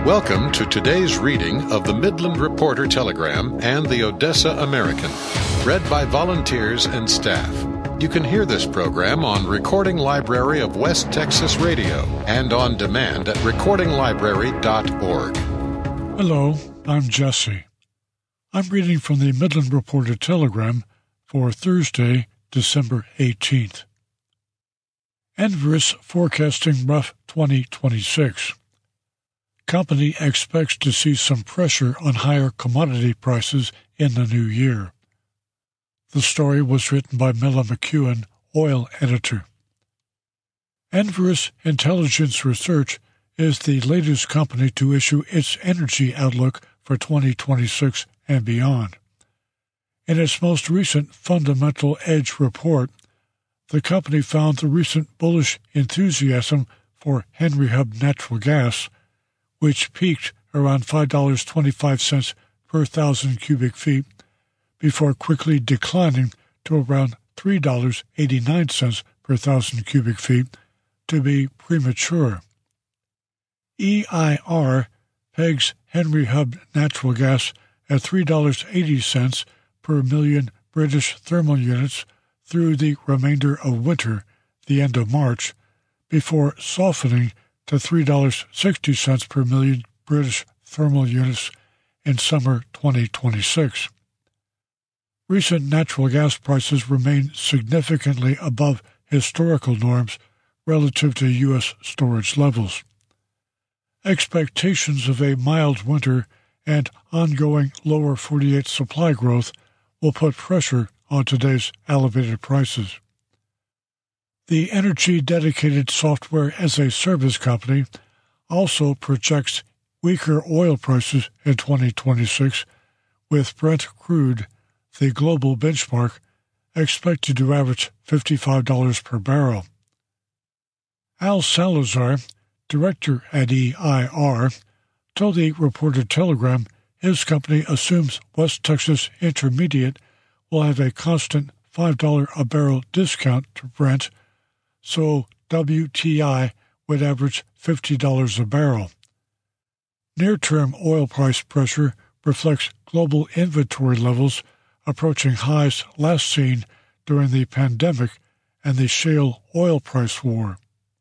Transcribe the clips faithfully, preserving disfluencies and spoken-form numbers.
Welcome to today's reading of the Midland Reporter Telegram and the Odessa American, read by volunteers and staff. You can hear this program on Recording Library of West Texas Radio and on demand at recording library dot org. Hello, I'm Jesse. I'm reading from the Midland Reporter Telegram for Thursday, December eighteenth. Enverus forecasting rough twenty twenty-six. Company expects to see some pressure on higher commodity prices in the new year. The story was written by Milla McEwen, oil editor. Enverus Intelligence Research is the latest company to issue its energy outlook for twenty twenty-six and beyond. In its most recent Fundamental Edge report, the company found the recent bullish enthusiasm for Henry Hub natural gas, which peaked around five dollars and twenty-five cents per thousand cubic feet, before quickly declining to around three dollars and eighty-nine cents per thousand cubic feet, to be premature. E I R pegs Henry Hub natural gas at three dollars and eighty cents per million British thermal units through the remainder of winter, the end of March, before softening to three dollars and sixty cents per million British thermal units in summer twenty twenty-six. Recent natural gas prices remain significantly above historical norms relative to U S storage levels. Expectations of a mild winter and ongoing lower forty-eight supply growth will put pressure on today's elevated prices. The energy-dedicated software as a service company also projects weaker oil prices in twenty twenty-six, with Brent crude, the global benchmark, expected to average fifty-five dollars per barrel. Al Salazar, director at E I R, told the Reporter Telegram his company assumes West Texas Intermediate will have a constant five dollars a barrel discount to Brent, so W T I would average fifty dollars a barrel. Near-term oil price pressure reflects global inventory levels approaching highs last seen during the pandemic and the shale oil price war.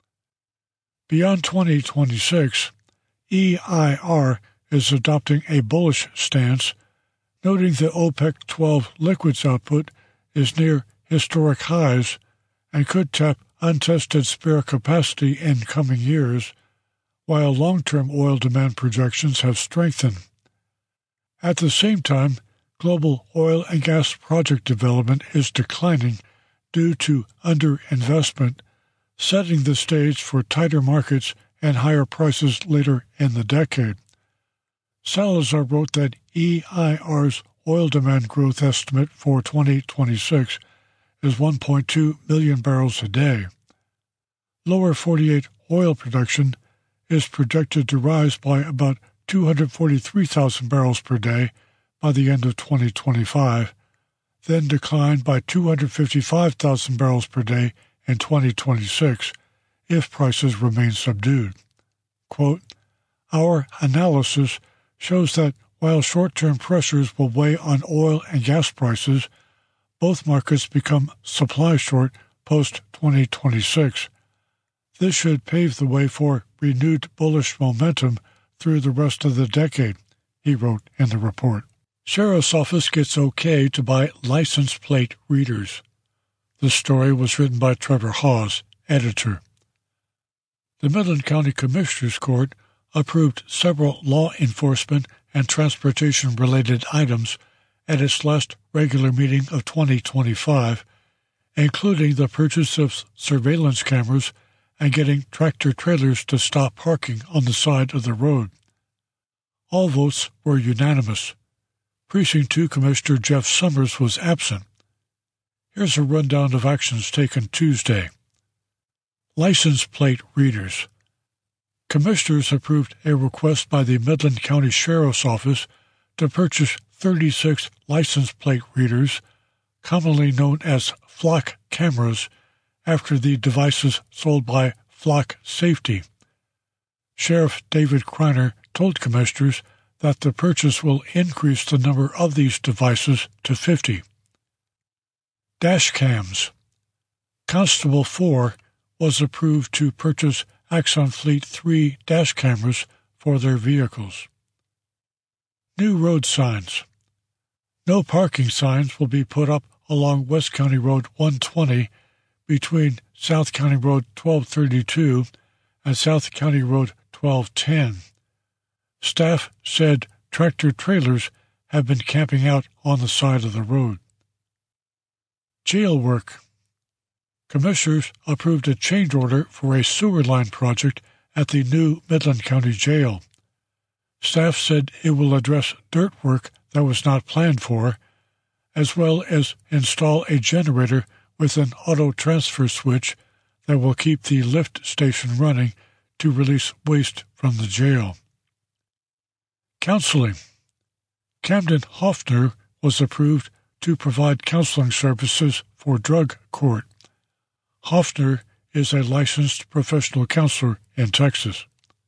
Beyond twenty twenty-six, E I R is adopting a bullish stance, noting the OPEC twelve liquids output is near historic highs and could tap untested spare capacity in coming years, while long-term oil demand projections have strengthened. At the same time, global oil and gas project development is declining due to underinvestment, setting the stage for tighter markets and higher prices later in the decade. Salazar wrote that E I R's oil demand growth estimate for twenty twenty-six is one point two million barrels a day. Lower forty-eight oil production is projected to rise by about two hundred forty-three thousand barrels per day by the end of twenty twenty-five, then decline by two hundred fifty-five thousand barrels per day in twenty twenty-six if prices remain subdued. Quote, "Our analysis shows that while short-term pressures will weigh on oil and gas prices, both markets become supply short post twenty twenty-six. This should pave the way for renewed bullish momentum through the rest of the decade," he wrote in the report. Sheriff's Office gets okay to buy license plate readers. The story was written by Trevor Hawes, editor. The Midland County Commissioners Court approved several law enforcement and transportation-related items at its last regular meeting of twenty twenty-five, including the purchase of surveillance cameras and getting tractor-trailers to stop parking on the side of the road. All votes were unanimous. Precinct two Commissioner Jeff Summers was absent. Here's a rundown of actions taken Tuesday. License plate readers. Commissioners approved a request by the Midland County Sheriff's Office to purchase thirty-six license plate readers, commonly known as flock cameras, after the devices sold by Flock Safety. Sheriff David Kreiner told commissioners that the purchase will increase the number of these devices to fifty. Dash cams. Constable four was approved to purchase Axon Fleet three dash cameras for their vehicles. New road signs. No parking signs will be put up along West County Road one twenty between South County Road twelve thirty-two and South County Road twelve ten. Staff said tractor-trailers have been camping out on the side of the road. Jail work. Commissioners approved a change order for a sewer line project at the new Midland County Jail. Staff said it will address dirt work that was not planned for, as well as install a generator with an auto transfer switch that will keep the lift station running to release waste from the jail. Counseling. Camden Hoffner was approved to provide counseling services for drug court. Hoffner is a licensed professional counselor in Texas.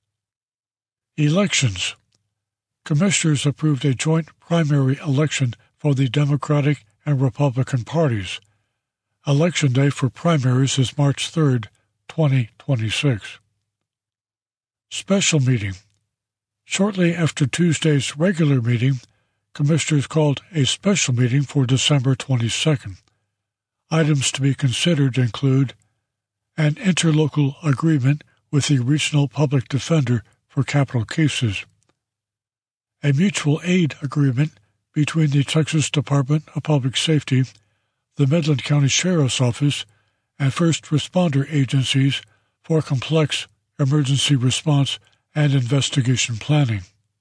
Elections. Commissioners approved a joint primary election for the Democratic and Republican parties. Election day for primaries is March third, twenty twenty-six. Special meeting. Shortly after Tuesday's regular meeting, commissioners called a special meeting for December twenty-second. Items to be considered include an interlocal agreement with the Regional Public Defender for capital cases, a mutual aid agreement between the Texas Department of Public Safety, the Midland County Sheriff's Office, and first responder agencies for complex emergency response and investigation planning,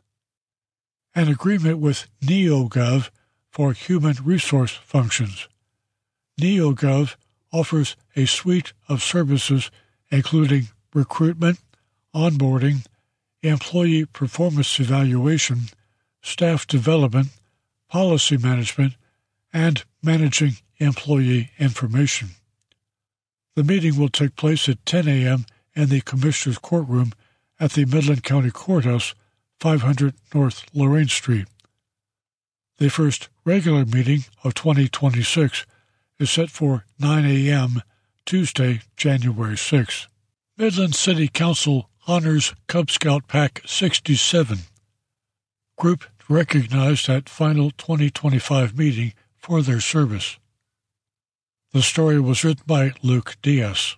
an agreement with NeoGov for human resource functions. NeoGov offers a suite of services including recruitment, onboarding, employee performance evaluation, staff development, policy management, and managing employee information. The meeting will take place at ten a.m. in the Commissioner's Courtroom at the Midland County Courthouse, five hundred North Lorraine Street. The first regular meeting of twenty twenty-six is set for nine a.m. Tuesday, January sixth. Midland City Council honors Cub Scout Pack sixty-seven. Group recognized at final twenty twenty-five meeting for their service. The story was written by Luke Diaz.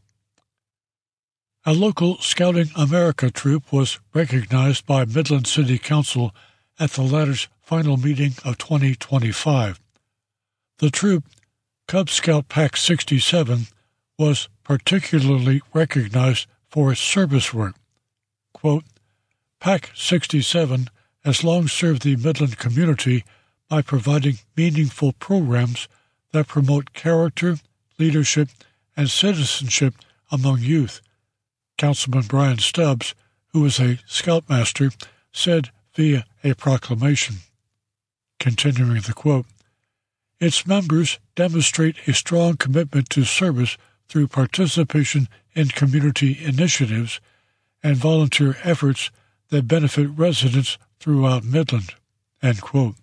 A local Scouting America troop was recognized by Midland City Council at the latter's final meeting of twenty twenty-five. The troop, Cub Scout Pack sixty-seven, was particularly recognized for its service work. Quote, Pack sixty-seven has long served the Midland community by providing meaningful programs that promote character, leadership, and citizenship among youth, Councilman Brian Stubbs, who is a Scoutmaster, said via a proclamation. Continuing the quote, its members demonstrate a strong commitment to service through participation in community initiatives and volunteer efforts that benefit residents throughout Midland. End quote.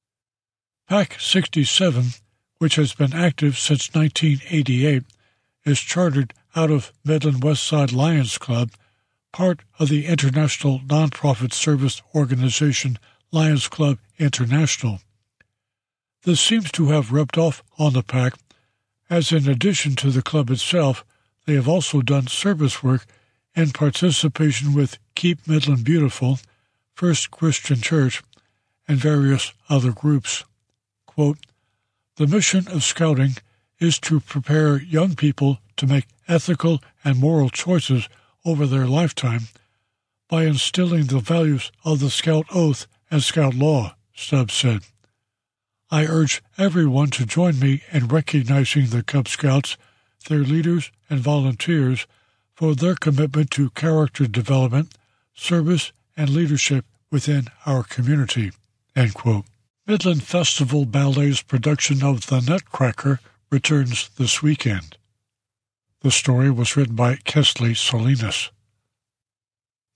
Pack sixty-seven, which has been active since nineteen eighty-eight, is chartered out of Midland Westside Lions Club, part of the international nonprofit service organization Lions Club International. This seems to have rubbed off on the pack, as in addition to the club itself, they have also done service work in participation with Keep Midland Beautiful, First Christian Church, and various other groups. Quote, the mission of Scouting is to prepare young people to make ethical and moral choices over their lifetime by instilling the values of the Scout Oath and Scout Law, Stubbs said. I urge everyone to join me in recognizing the Cub Scouts, their leaders and volunteers for their commitment to character development, service, and leadership within our community. End quote. Midland Festival Ballet's production of The Nutcracker returns this weekend. The story was written by Kesley Salinas.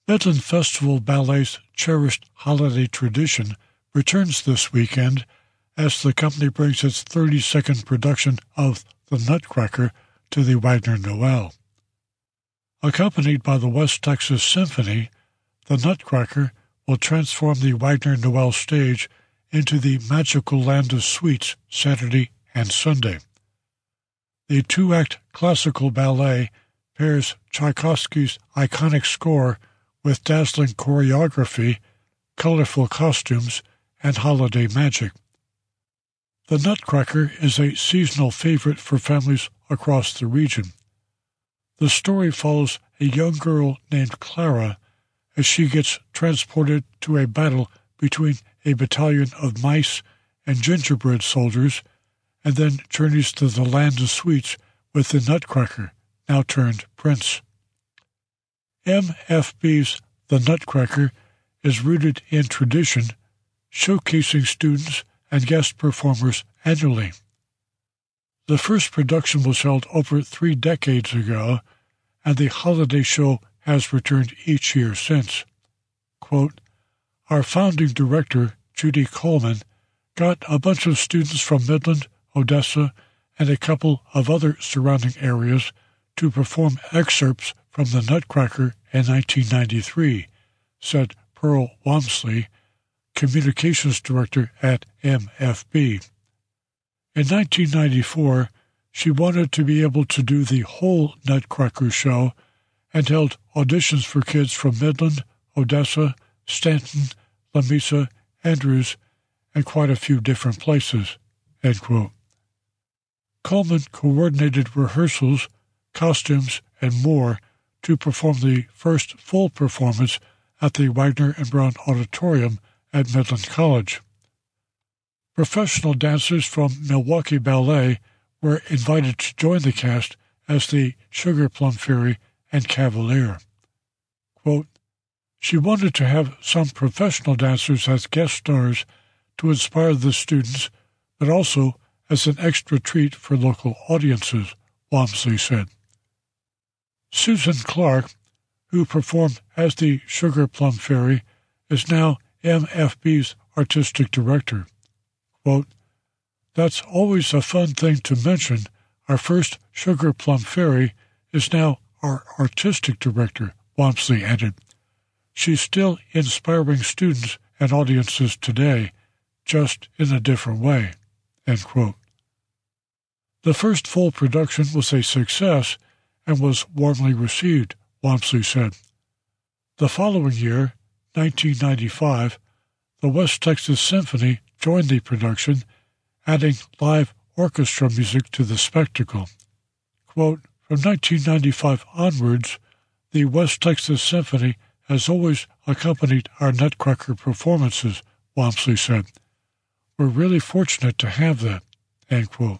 Midland Festival Ballet's cherished holiday tradition returns this weekend as the company brings its thirty-second production of The Nutcracker to the Wagner Noel. Accompanied by the West Texas Symphony, The Nutcracker will transform the Wagner Noel stage into the magical land of sweets Saturday and Sunday. The two-act classical ballet pairs Tchaikovsky's iconic score with dazzling choreography, colorful costumes, and holiday magic. The Nutcracker is a seasonal favorite for families across the region. The story follows a young girl named Clara as she gets transported to a battle between a battalion of mice and gingerbread soldiers, and then journeys to the land of sweets with the Nutcracker, now turned prince. M F B's The Nutcracker is rooted in tradition, showcasing students and guest performers annually. The first production was held over three decades ago, and the holiday show has returned each year since. Quote, "Our founding director, Judy Coleman, got a bunch of students from Midland, Odessa, and a couple of other surrounding areas to perform excerpts from The Nutcracker in nineteen ninety-three, said Pearl Wamsley, communications director at M F B. In nineteen ninety-four, she wanted to be able to do the whole Nutcracker show and held auditions for kids from Midland, Odessa, Stanton, Lamesa, Andrews, and quite a few different places." End quote. Coleman coordinated rehearsals, costumes, and more to perform the first full performance at the Wagner and Brown Auditorium at Midland College. Professional dancers from Milwaukee Ballet were invited to join the cast as the Sugar Plum Fairy and Cavalier. Quote, "She wanted to have some professional dancers as guest stars to inspire the students, but also as an extra treat for local audiences," Wamsley said. Susan Clark, who performed as the Sugar Plum Fairy, is now M F B's artistic director. Quote, "That's always a fun thing to mention. Our first Sugar Plum Fairy is now our artistic director," Wamsley added. "She's still inspiring students and audiences today, just in a different way." End quote. The first full production was a success and was warmly received, Wamsley said. The following year, nineteen ninety-five, the West Texas Symphony joined the production, adding live orchestra music to the spectacle. Quote, "From nineteen ninety-five onwards, the West Texas Symphony has always accompanied our Nutcracker performances," Wamsley said. "We're really fortunate to have that." End quote.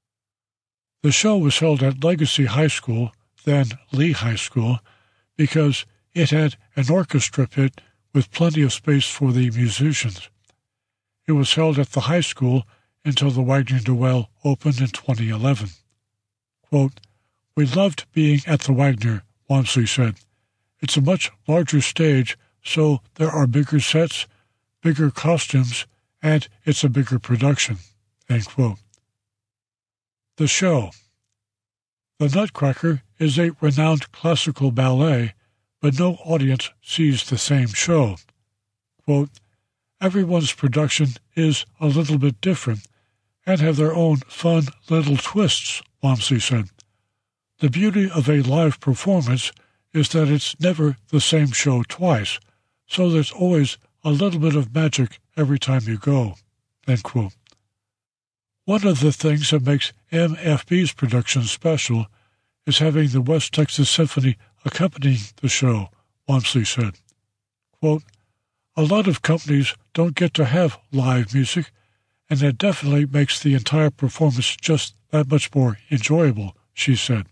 The show was held at Legacy High School, then Lee High School, because it had an orchestra pit with plenty of space for the musicians. It was held at the high school until the Wagner Noel opened in twenty eleven. Quote, "We loved being at the Wagner," Wamsley said. "It's a much larger stage, so there are bigger sets, bigger costumes, and it's a bigger production." End quote. The show. The Nutcracker is a renowned classical ballet, but no audience sees the same show. Quote, "Everyone's production is a little bit different and have their own fun little twists," Wamsley said. "The beauty of a live performance is that it's never the same show twice, so there's always a little bit of magic every time you go." End quote. One of the things that makes M F B's production special is having the West Texas Symphony accompanying the show, Wamsley said. Quote, "A lot of companies don't get to have live music, and that definitely makes the entire performance just that much more enjoyable," she said.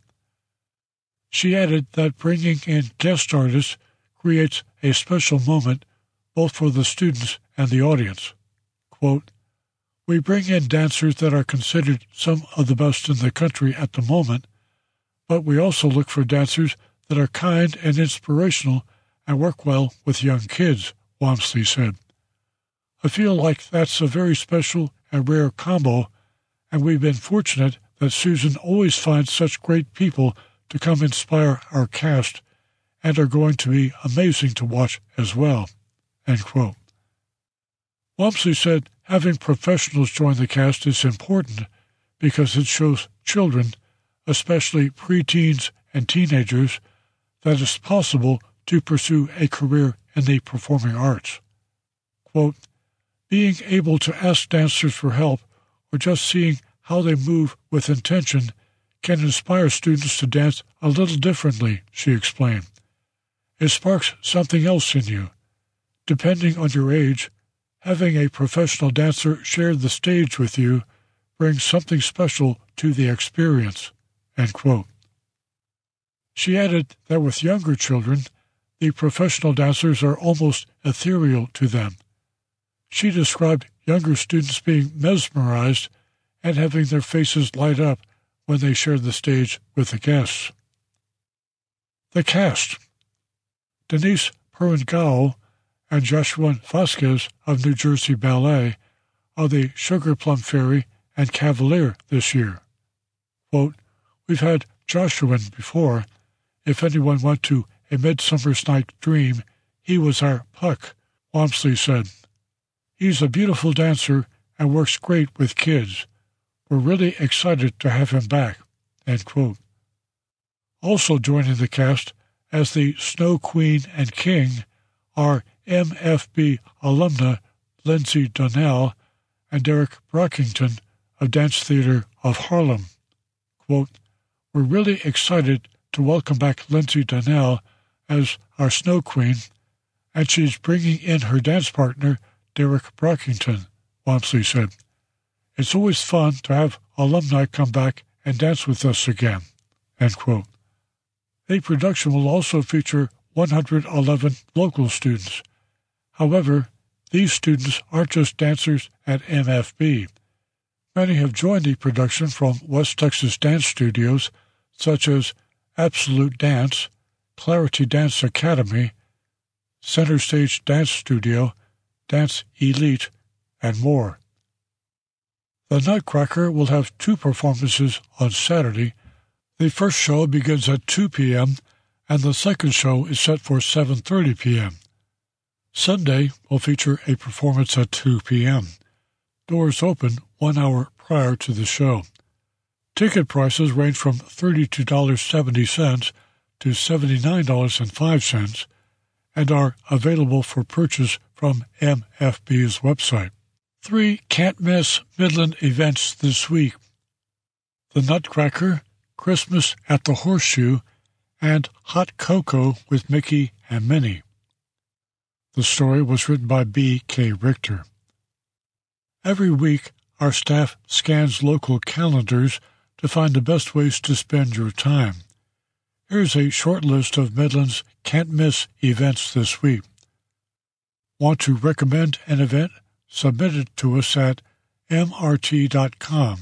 She added that bringing in guest artists creates a special moment both for the students and the audience. Quote, "We bring in dancers that are considered some of the best in the country at the moment, but we also look for dancers that are kind and inspirational and work well with young kids, Wamsley said. I feel like that's a very special and rare combo, and we've been fortunate that Susan always finds such great people to come inspire our cast and are going to be amazing to watch as well." End quote. Wamsley said having professionals join the cast is important because it shows children, especially preteens and teenagers, that it's possible to pursue a career in the performing arts. Quote, "Being able to ask dancers for help or just seeing how they move with intention can inspire students to dance a little differently," she explained. "It sparks something else in you. Depending on your age, having a professional dancer share the stage with you brings something special to the experience." End quote. She added that with younger children, the professional dancers are almost ethereal to them. She described younger students being mesmerized and having their faces light up when they shared the stage with the guests. The cast. Denise Perringao and Joshua Vasquez of New Jersey Ballet are the Sugar Plum Fairy and Cavalier this year. Quote, "We've had Joshua before. If anyone went to A Midsummer's Night Dream, he was our Puck," Wamsley said. "He's a beautiful dancer and works great with kids. We're really excited to have him back." End quote. Also joining the cast as the Snow Queen and King are M F B alumna Lindsay Donnell and Derek Brockington of Dance Theater of Harlem. Quote, "We're really excited to welcome back Lindsay Donnell as our Snow Queen, and she's bringing in her dance partner, Derek Brockington," Wamsley said. "It's always fun to have alumni come back and dance with us again." End quote. The production will also feature one hundred eleven local students. However, these students aren't just dancers at M F B. Many have joined the production from West Texas dance studios such as Absolute Dance, Clarity Dance Academy, Center Stage Dance Studio, Dance Elite, and more. The Nutcracker will have two performances on Saturday. The first show begins at two p.m., and the second show is set for seven thirty p.m. Sunday will feature a performance at two p.m. Doors open one hour prior to the show. Ticket prices range from thirty-two dollars and seventy cents to seventy-nine dollars and five cents and are available for purchase from M F B's website. Three can't-miss Midland events this week: the Nutcracker, Christmas at the Horseshoe, and Hot Cocoa with Mickey and Minnie. The story was written by B K Richter. Every week, our staff scans local calendars to find the best ways to spend your time. Here's a short list of Midland's can't-miss events this week. Want to recommend an event? Submit it to us at m r t dot com.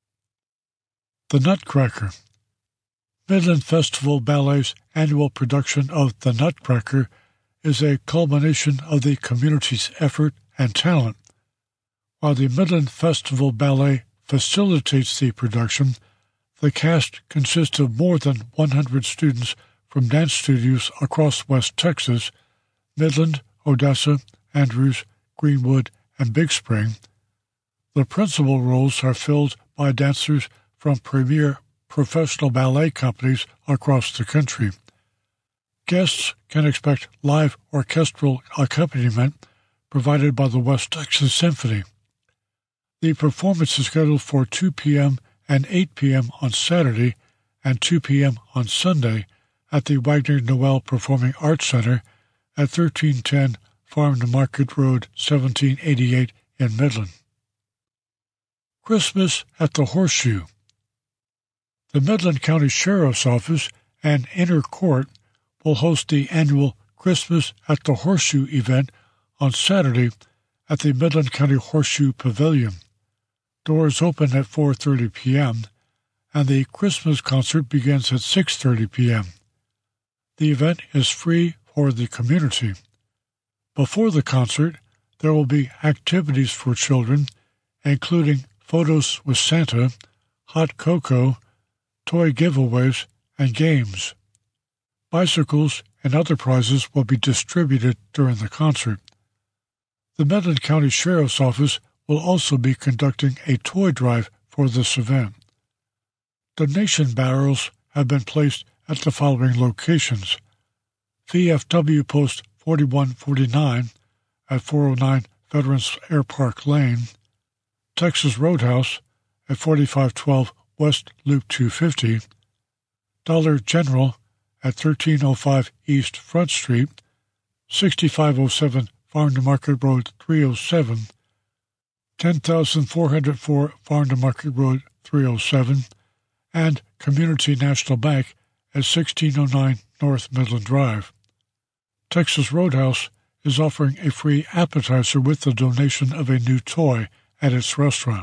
The Nutcracker. Midland Festival Ballet's annual production of The Nutcracker is a culmination of the community's effort and talent. While the Midland Festival Ballet facilitates the production, the cast consists of more than one hundred students from dance studios across West Texas, Midland, Odessa, Andrews, Greenwood, and Big Spring. The principal roles are filled by dancers from premier professional ballet companies across the country. Guests can expect live orchestral accompaniment provided by the West Texas Symphony. The performance is scheduled for two p.m. and eight p.m. on Saturday and two p.m. on Sunday at the Wagner Noel Performing Arts Center at thirteen ten Farm to Market Road, seventeen eighty-eight in Midland. Christmas at the Horseshoe. The Midland County Sheriff's Office and Inner Court will host the annual Christmas at the Horseshoe event on Saturday at the Midland County Horseshoe Pavilion. Doors open at four thirty p.m., and the Christmas concert begins at six thirty p.m. The event is free for the community. Before the concert, there will be activities for children, including photos with Santa, hot cocoa, toy giveaways, and games. Bicycles and other prizes will be distributed during the concert. The Midland County Sheriff's Office will also be conducting a toy drive for this event. Donation barrels have been placed at the following locations: V F W Post forty-one forty-nine at four oh nine Veterans Air Park Lane, Texas Roadhouse at forty-five twelve West Loop two fifty, Dollar General at thirteen oh five East Front Street, sixty-five oh seven Farm to Market Road three oh seven, ten thousand four hundred four Farm to Market Road three oh seven, and Community National Bank at sixteen oh nine North Midland Drive. Texas Roadhouse is offering a free appetizer with the donation of a new toy at its restaurant.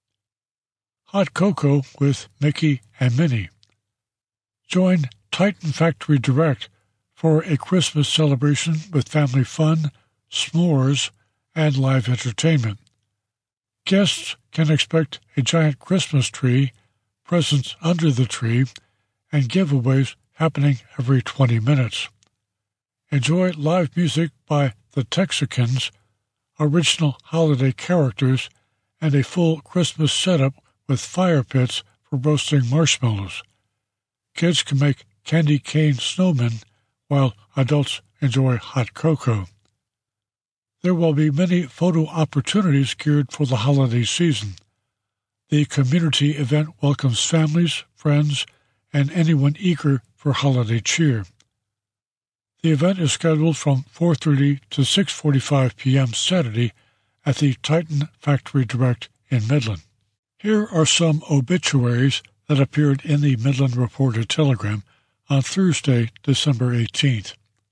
Hot Cocoa with Mickey and Minnie. Join Titan Factory Direct for a Christmas celebration with family fun, s'mores, and live entertainment. Guests can expect a giant Christmas tree, presents under the tree, and giveaways happening every twenty minutes. Enjoy live music by the Texicans, original holiday characters, and a full Christmas setup with fire pits for roasting marshmallows. Kids can make candy cane snowmen, while adults enjoy hot cocoa. There will be many photo opportunities geared for the holiday season. The community event welcomes families, friends, and anyone eager for holiday cheer. The event is scheduled from four thirty to six forty-five p.m. Saturday at the Titan Factory Direct in Midland. Here are some obituaries that appeared in the Midland Reporter-Telegram on Thursday, December eighteenth.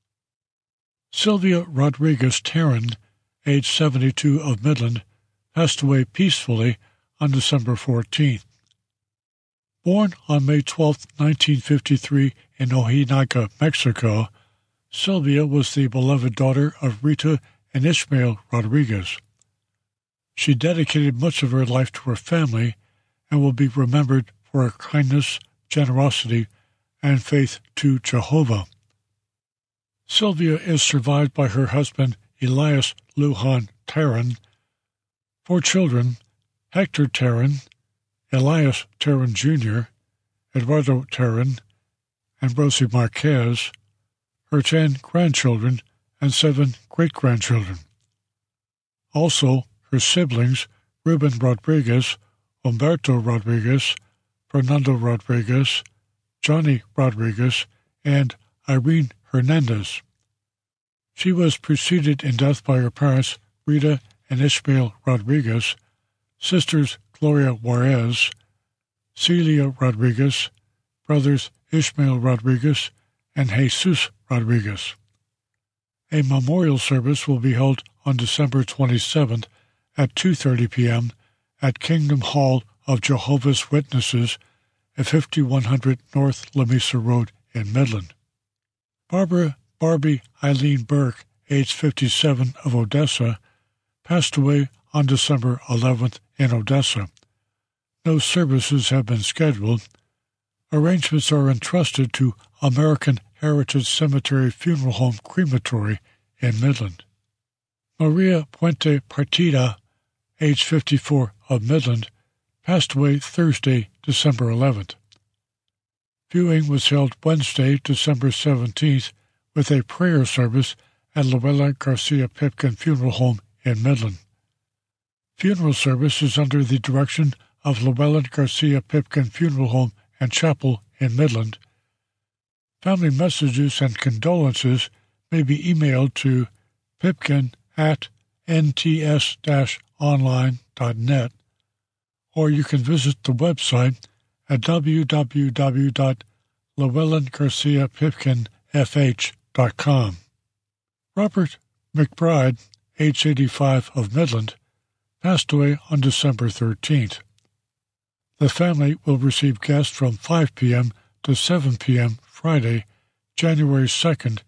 Sylvia Rodriguez Tarrant, age seventy-two, of Midland, passed away peacefully on December fourteenth. Born on May twelfth, nineteen fifty-three, in Ojinaga, Mexico, Sylvia was the beloved daughter of Rita and Ishmael Rodriguez. She dedicated much of her life to her family and will be remembered for her kindness, generosity, and faith to Jehovah. Sylvia is survived by her husband, Elias Lujan Tarrant, four children, Hector Tarrant, Elias Tarrant Junior, Eduardo Tarrant, and Rosie Marquez, her ten grandchildren, and seven great-grandchildren. Also, her siblings, Ruben Rodriguez, Humberto Rodriguez, Fernando Rodriguez, Johnny Rodriguez, and Irene Hernandez. She was preceded in death by her parents, Rita and Ishmael Rodriguez, sisters Gloria Juarez, Celia Rodriguez, brothers Ishmael Rodriguez, and Jesus Rodriguez. A memorial service will be held on December twenty-seventh at two thirty p.m. at Kingdom Hall of Jehovah's Witnesses at fifty-one hundred North Lamesa Road in Midland. Barbara Barbie Eileen Burke, age fifty-seven, of Odessa, passed away on December eleventh in Odessa. No services have been scheduled. Arrangements are entrusted to American Heritage Cemetery Funeral Home Crematory in Midland. Maria Puente Partida, age fifty-four, of Midland, passed away Thursday, December eleventh. Viewing was held Wednesday, December seventeenth, with a prayer service at Luella Garcia Pipkin Funeral Home in Midland. Funeral service is under the direction of Luella Garcia Pipkin Funeral Home and Chapel in Midland. Family messages and condolences may be emailed to pipkin at n t s dash online dot net, or you can visit the website at w w w dot llewellyn garcia pipkin f h dot com. Robert McBride, age eighty-five, of Midland, passed away on December thirteenth. The family will receive guests from five p.m. to seven p.m. Friday, January second,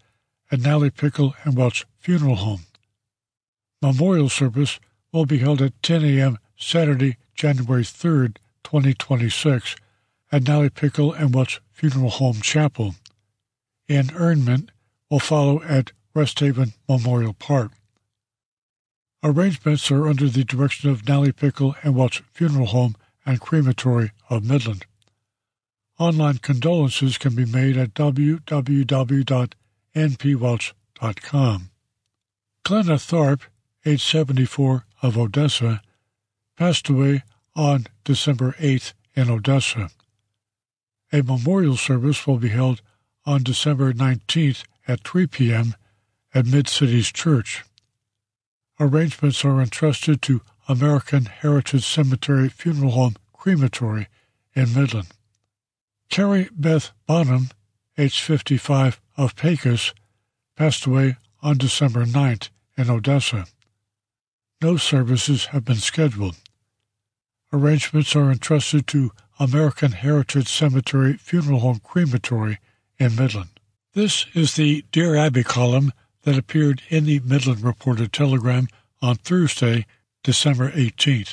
at Nally Pickle and Welch Funeral Home. Memorial service will be held at ten a.m. Saturday, January third, twenty twenty-six, at Nally Pickle and Welch Funeral Home Chapel. Interment will follow at Rest Haven Memorial Park. Arrangements are under the direction of Nally Pickle and Welch Funeral Home and Crematory of Midland. Online condolences can be made at w w w dot n p welch dot com. Glenna Tharp, age seventy-four, of Odessa, passed away on December eighth in Odessa. A memorial service will be held on December nineteenth at three p.m. at Mid-Cities Church. Arrangements are entrusted to American Heritage Cemetery Funeral Home Crematory in Midland. Carrie Beth Bonham, age fifty-five, of Pecos, passed away on December ninth in Odessa. No services have been scheduled. Arrangements are entrusted to American Heritage Cemetery Funeral Home Crematory in Midland. This is the Dear Abby column that appeared in the Midland Reporter-Telegram on Thursday, December eighteenth.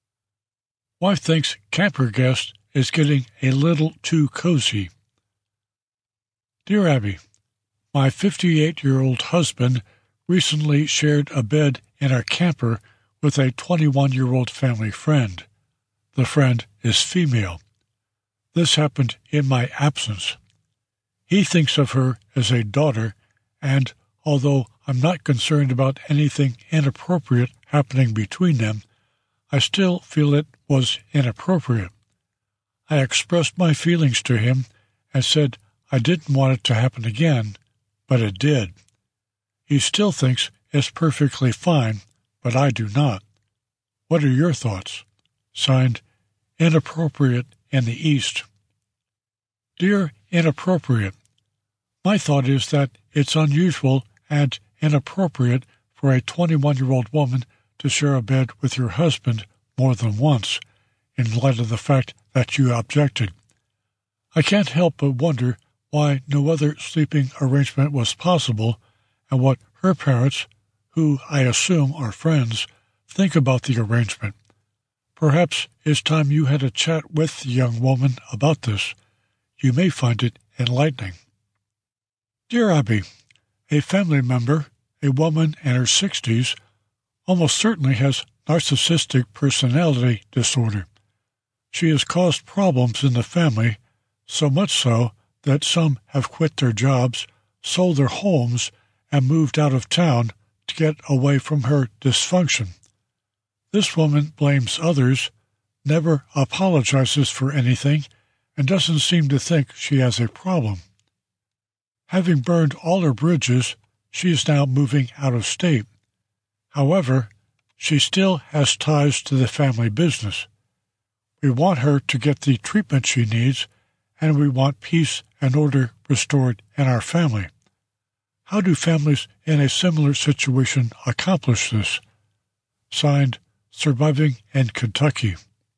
Wife thinks camper guest is getting a little too cozy. Dear Abby, my fifty-eight-year-old husband recently shared a bed in our camper with a twenty-one-year-old family friend. The friend is female. This happened in my absence. He thinks of her as a daughter, and although I'm not concerned about anything inappropriate happening between them, I still feel it was inappropriate. I expressed my feelings to him and said I didn't want it to happen again, but it did. He still thinks it's perfectly fine, but I do not. What are your thoughts? Signed, Inappropriate in the East. Dear Inappropriate, my thought is that it's unusual and inappropriate for a twenty-one-year-old woman to share a bed with your husband more than once, in light of the fact that you objected. I can't help but wonder why no other sleeping arrangement was possible and what her parents, who I assume are friends, think about the arrangement. Perhaps it's time you had a chat with the young woman about this. You may find it enlightening. Dear Abby, a family member, a woman in her sixties, almost certainly has narcissistic personality disorder. She has caused problems in the family, so much so that some have quit their jobs, sold their homes, and moved out of town to get away from her dysfunction. This woman blames others, never apologizes for anything, and doesn't seem to think she has a problem. Having burned all her bridges, she is now moving out of state. However, she still has ties to the family business. We want her to get the treatment she needs, and we want peace and order restored in our family. How do families in a similar situation accomplish this? Signed, Surviving in Kentucky.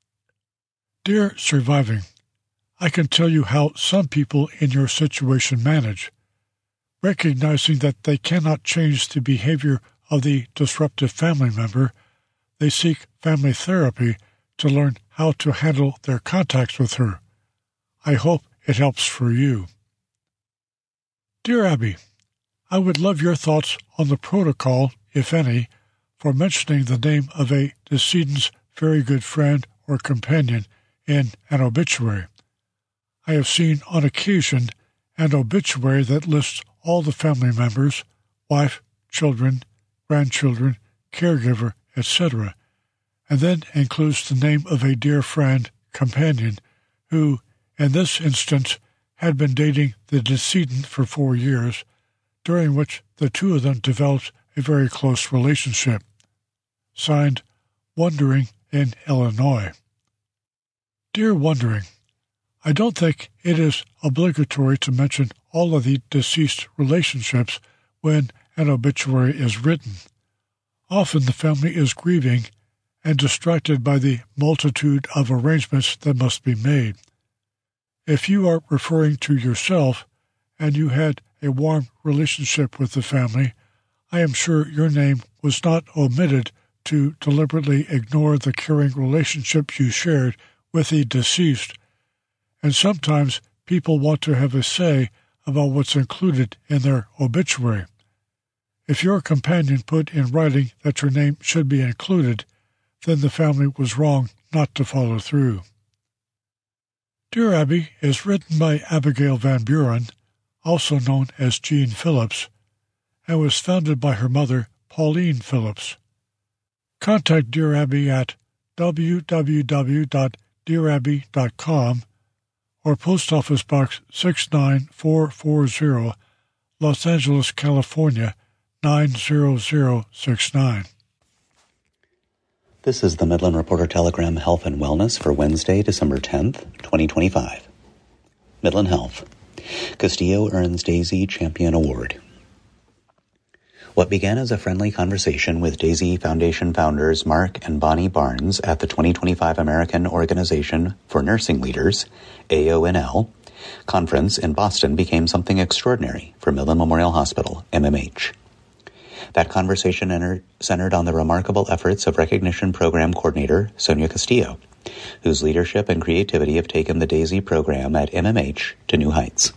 Dear Surviving, I can tell you how some people in your situation manage. Recognizing that they cannot change the behavior of the disruptive family member, they seek family therapy to learn how to handle their contacts with her. I hope it helps for you. Dear Abby, I would love your thoughts on the protocol, if any, for mentioning the name of a decedent's very good friend or companion in an obituary. I have seen on occasion an obituary that lists all the family members, wife, children, grandchildren, caregiver, et cetera, and then includes the name of a dear friend, companion, who, in this instance, had been dating the decedent for four years, during which the two of them developed a very close relationship. Signed, Wondering in Illinois. Dear Wondering, I don't think it is obligatory to mention all of the deceased relationships when an obituary is written. Often the family is grieving and distracted by the multitude of arrangements that must be made. If you are referring to yourself and you had a warm relationship with the family, I am sure your name was not omitted to deliberately ignore the caring relationship you shared with the deceased, and sometimes people want to have a say about what's included in their obituary. If your companion put in writing that your name should be included, then the family was wrong not to follow through. Dear Abby is written by Abigail Van Buren, also known as Jean Phillips, and was founded by her mother, Pauline Phillips. Contact Dear Abby at w w w dot dear abby dot com or Post Office Box six nine four four zero, Los Angeles, California, nine zero zero six nine. This is the Midland Reporter Telegram Health and Wellness for Wednesday, December tenth, twenty twenty-five. Midland Health. Castillo earns Daisy Champion Award. What began as a friendly conversation with Daisy Foundation founders Mark and Bonnie Barnes at the twenty twenty-five American Organization for Nursing Leaders, A O N L, conference in Boston became something extraordinary for Midland Memorial Hospital, M M H. That conversation entered, centered on the remarkable efforts of Recognition Program Coordinator Sonia Castillo, whose leadership and creativity have taken the DAISY program at M M H to new heights.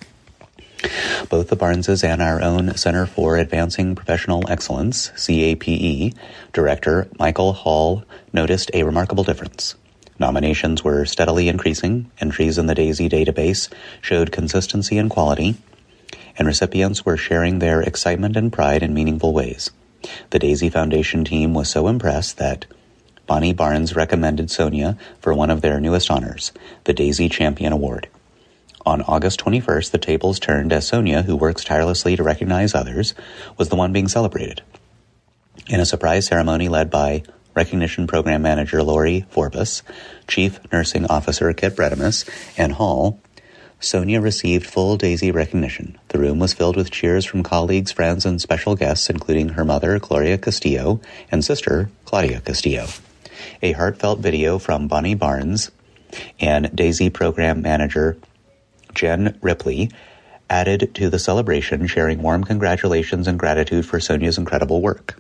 Both the Barneses and our own Center for Advancing Professional Excellence, C A P E, Director Michael Hall noticed a remarkable difference. Nominations were steadily increasing, entries in the DAISY database showed consistency and quality, and recipients were sharing their excitement and pride in meaningful ways. The DAISY Foundation team was so impressed that Bonnie Barnes recommended Sonia for one of their newest honors, the DAISY Champion Award. On August twenty-first, the tables turned as Sonia, who works tirelessly to recognize others, was the one being celebrated. In a surprise ceremony led by Recognition Program Manager Lori Forbus, Chief Nursing Officer Kit Bredimus, and Hall, Sonia received full DAISY recognition. The room was filled with cheers from colleagues, friends, and special guests, including her mother, Gloria Castillo, and sister, Claudia Castillo. A heartfelt video from Bonnie Barnes and DAISY Program Manager Jen Ripley added to the celebration, sharing warm congratulations and gratitude for Sonia's incredible work.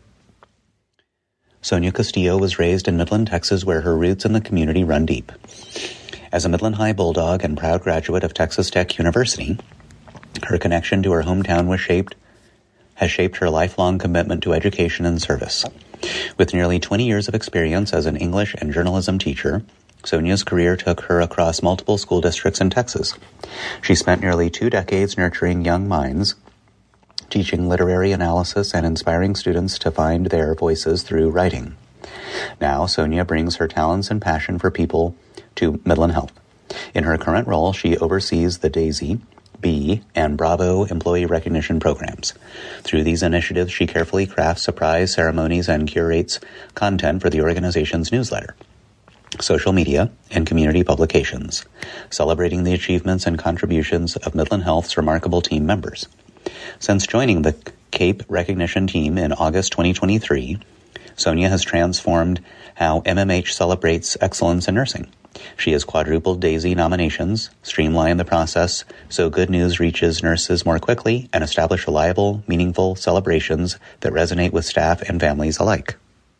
Sonia Castillo was raised in Midland, Texas, where her roots in the community run deep. As a Midland High Bulldog and proud graduate of Texas Tech University, her connection to her hometown was shaped, has shaped her lifelong commitment to education and service. With nearly twenty years of experience as an English and journalism teacher, Sonia's career took her across multiple school districts in Texas. She spent nearly two decades nurturing young minds, teaching literary analysis and inspiring students to find their voices through writing. Now, Sonia brings her talents and passion for people to Midland Health. In her current role, she oversees the DAISY, B, and Bravo employee recognition programs. Through these initiatives, she carefully crafts surprise ceremonies and curates content for the organization's newsletter, social media, and community publications, celebrating the achievements and contributions of Midland Health's remarkable team members. Since joining the CAPE recognition team in August twenty twenty-three, Sonia has transformed how M M H celebrates excellence in nursing. She has quadrupled DAISY nominations, streamlined the process so good news reaches nurses more quickly, and established reliable, meaningful celebrations that resonate with staff and families alike.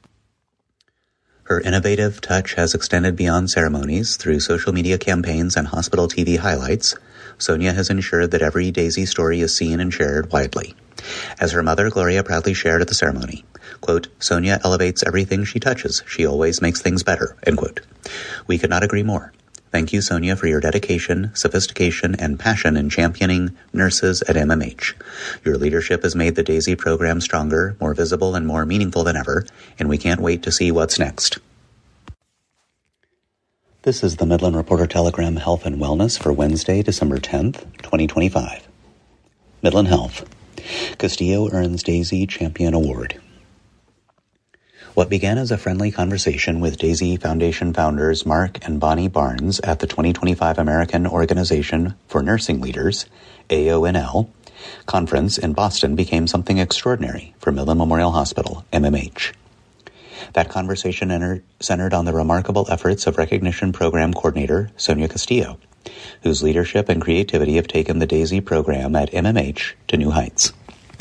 Her innovative touch has extended beyond ceremonies. Through social media campaigns and hospital T V highlights, Sonia has ensured that every DAISY story is seen and shared widely. As her mother, Gloria, proudly shared at the ceremony, quote, Sonia elevates everything she touches. She always makes things better, end quote. We could not agree more. Thank you, Sonia, for your dedication, sophistication, and passion in championing nurses at M M H. Your leadership has made the DAISY program stronger, more visible, and more meaningful than ever, and we can't wait to see what's next. This is the Midland Reporter Telegram Health and Wellness for Wednesday, December tenth, twenty twenty-five. Midland Health. Castillo earns DAISY Champion Award. What began as a friendly conversation with DAISY Foundation founders Mark and Bonnie Barnes at the twenty twenty-five American Organization for Nursing Leaders, A O N L, conference in Boston became something extraordinary for Midland Memorial Hospital, M M H. That conversation entered, centered on the remarkable efforts of Recognition Program Coordinator Sonia Castillo, whose leadership and creativity have taken the DAISY program at M M H to new heights.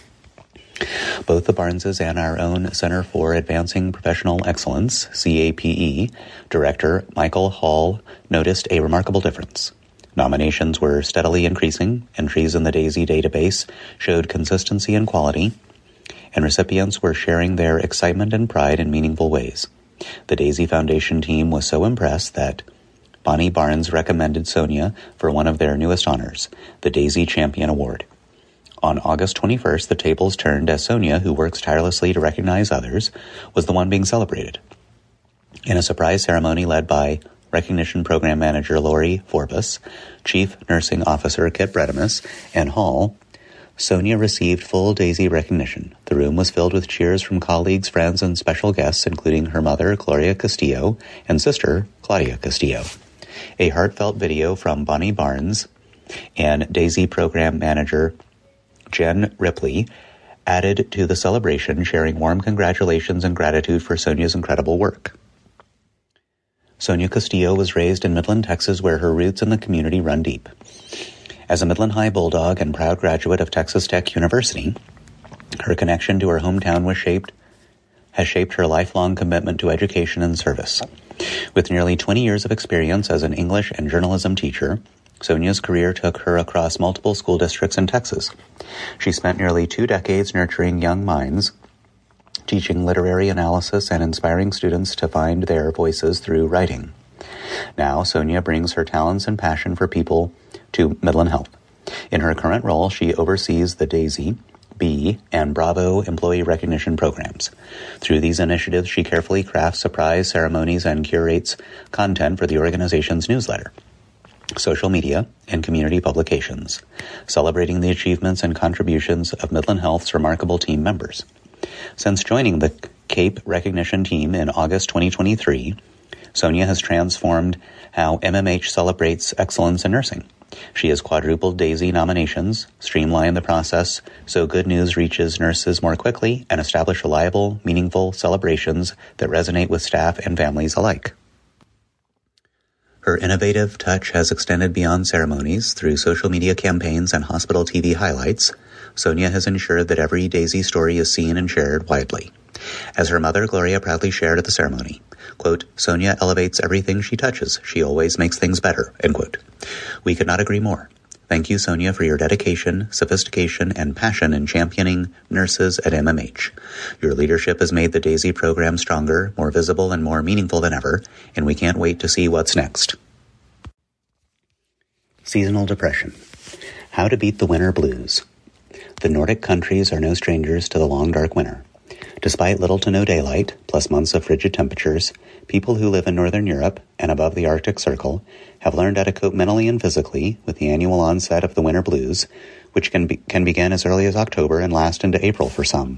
Both the Barneses and our own Center for Advancing Professional Excellence, C A P E, Director Michael Hall noticed a remarkable difference. Nominations were steadily increasing, entries in the DAISY database showed consistency and quality, and recipients were sharing their excitement and pride in meaningful ways. The DAISY Foundation team was so impressed that Bonnie Barnes recommended Sonia for one of their newest honors, the DAISY Champion Award. On August twenty-first, the tables turned as Sonia, who works tirelessly to recognize others, was the one being celebrated. In a surprise ceremony led by Recognition Program Manager Lori Forbus, Chief Nursing Officer Kit Bredimus, and Hall, Sonia received full DAISY recognition. The room was filled with cheers from colleagues, friends, and special guests, including her mother, Gloria Castillo, and sister, Claudia Castillo. A heartfelt video from Bonnie Barnes and DAISY Program Manager Jen Ripley added to the celebration, sharing warm congratulations and gratitude for Sonia's incredible work. Sonia Castillo was raised in Midland, Texas, where her roots in the community run deep. As a Midland High Bulldog and proud graduate of Texas Tech University, her connection to her hometown was shaped, has shaped her lifelong commitment to education and service. With nearly twenty years of experience as an English and journalism teacher, Sonia's career took her across multiple school districts in Texas. She spent nearly two decades nurturing young minds, teaching literary analysis and inspiring students to find their voices through writing. Now, Sonia brings her talents and passion for people to Midland Health. In her current role, she oversees the DAISY, B, and Bravo employee recognition programs. Through these initiatives, she carefully crafts surprise ceremonies and curates content for the organization's newsletter, social media, and community publications, celebrating the achievements and contributions of Midland Health's remarkable team members. Since joining the CAPE recognition team in August twenty twenty-three, Sonia has transformed how M M H celebrates excellence in nursing. She has quadrupled DAISY nominations, streamlined the process so good news reaches nurses more quickly, and established reliable, meaningful celebrations that resonate with staff and families alike. Her innovative touch has extended beyond ceremonies. Through social media campaigns and hospital T V highlights, Sonia has ensured that every DAISY story is seen and shared widely. As her mother, Gloria, proudly shared at the ceremony, quote, "Sonia elevates everything she touches. She always makes things better," end quote. We could not agree more. Thank you, Sonia, for your dedication, sophistication, and passion in championing nurses at M M H. Your leadership has made the DAISY program stronger, more visible, and more meaningful than ever, and we can't wait to see what's next. Seasonal depression. How to beat the winter blues. The Nordic countries are no strangers to the long, dark winter. Despite little to no daylight, plus months of frigid temperatures, people who live in Northern Europe and above the Arctic Circle have learned how to cope mentally and physically with the annual onset of the winter blues, which can be, can begin as early as October and last into April for some.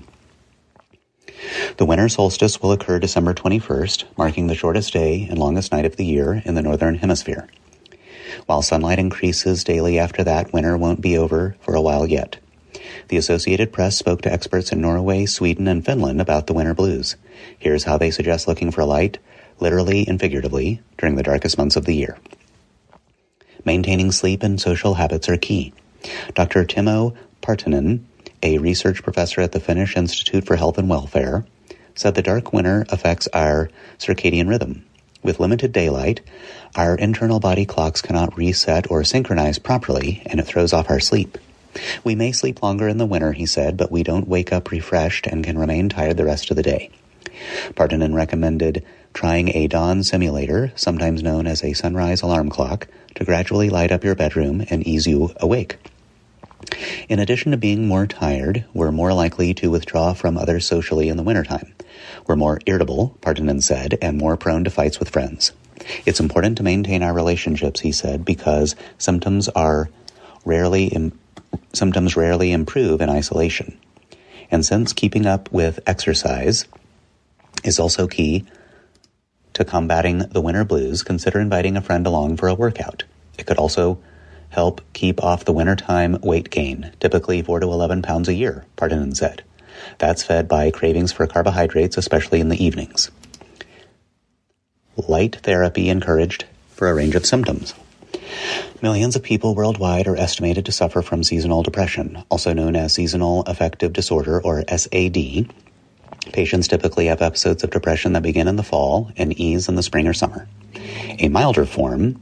The winter solstice will occur December twenty-first, marking the shortest day and longest night of the year in the Northern Hemisphere. While sunlight increases daily after that, winter won't be over for a while yet. The Associated Press spoke to experts in Norway, Sweden, and Finland about the winter blues. Here's how they suggest looking for light, literally and figuratively, during the darkest months of the year. Maintaining sleep and social habits are key. Doctor Timo Partanen, a research professor at the Finnish Institute for Health and Welfare, said the dark winter affects our circadian rhythm. With limited daylight, our internal body clocks cannot reset or synchronize properly, and it throws off our sleep. We may sleep longer in the winter, he said, but we don't wake up refreshed and can remain tired the rest of the day. Partanen recommended trying a dawn simulator, sometimes known as a sunrise alarm clock, to gradually light up your bedroom and ease you awake. In addition to being more tired, we're more likely to withdraw from others socially in the wintertime. We're more irritable, Partanen said, and more prone to fights with friends. It's important to maintain our relationships, he said, because symptoms are rarely im- symptoms rarely improve in isolation. And since keeping up with exercise is also key to combating the winter blues, consider inviting a friend along for a workout. It could also help keep off the wintertime weight gain, typically four to eleven pounds a year, Partanen said. That's fed by cravings for carbohydrates, especially in the evenings. Light therapy encouraged for a range of symptoms. Millions of people worldwide are estimated to suffer from seasonal depression, also known as seasonal affective disorder, or S A D. Patients typically have episodes of depression that begin in the fall and ease in the spring or summer. A milder form,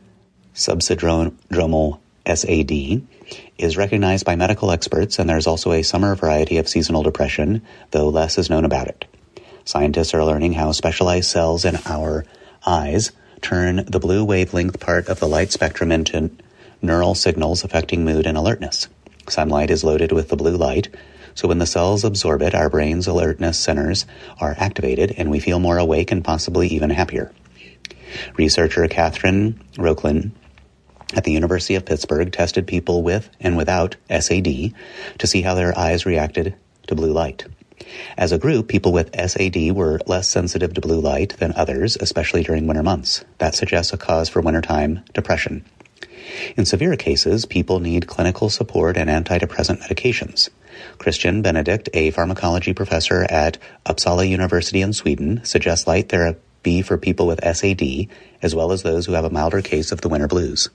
subsyndromal S A D, is recognized by medical experts, and there's also a summer variety of seasonal depression, though less is known about it. Scientists are learning how specialized cells in our eyes turn the blue wavelength part of the light spectrum into neural signals affecting mood and alertness. Sunlight is loaded with the blue light, so when the cells absorb it, our brain's alertness centers are activated and we feel more awake and possibly even happier. Researcher Catherine Rocklin at the University of Pittsburgh tested people with and without S A D to see how their eyes reacted to blue light. As a group, people with S A D were less sensitive to blue light than others, especially during winter months. That suggests a cause for wintertime depression. In severe cases, people need clinical support and antidepressant medications. Christian Benedict, a pharmacology professor at Uppsala University in Sweden, suggests light therapy for people with S A D, as well as those who have a milder case of the winter blues.